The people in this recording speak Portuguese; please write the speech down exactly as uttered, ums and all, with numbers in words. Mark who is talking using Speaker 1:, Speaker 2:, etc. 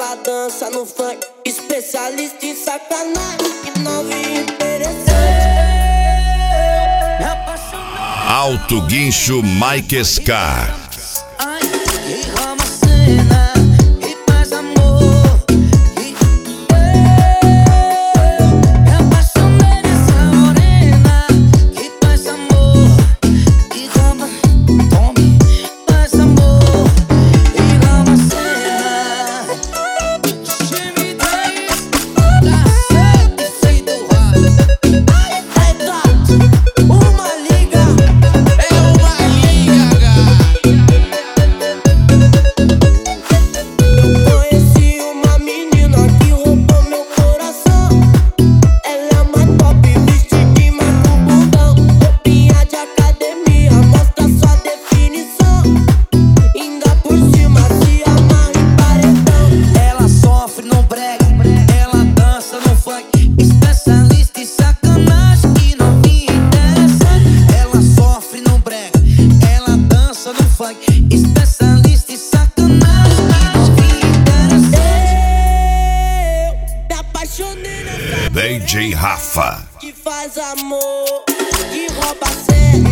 Speaker 1: Ela dança no funk, especialista em sacanagem. Que novinha interessante. Me apaixonei.
Speaker 2: Alto Guincho Mike Scar.
Speaker 1: Ai, e rama cena, e faz amor. E eu me apaixonei nessa morena. Que faz amor. E rama, tome, faz amor. E rama cena. Timidez, tá certo e sem doar. É gato, uma liga. É uma liga. Eu conheci uma menina que roubou meu coração. Ela é mais top, vestidinha mais com bundão. Roupinha de academia, mostra sua definição. Ainda por cima se amarra em paredão. Ela sofre no brega, ela dança no funk. Especialista em sacanagem, que novinha interessante. Ela sofre no brega, ela dança no funk. Especialista em sacanagem, que novinha interessante. Eu me apaixonei nessa
Speaker 2: D J Rafa.
Speaker 1: que faz amor, que rouba a cena.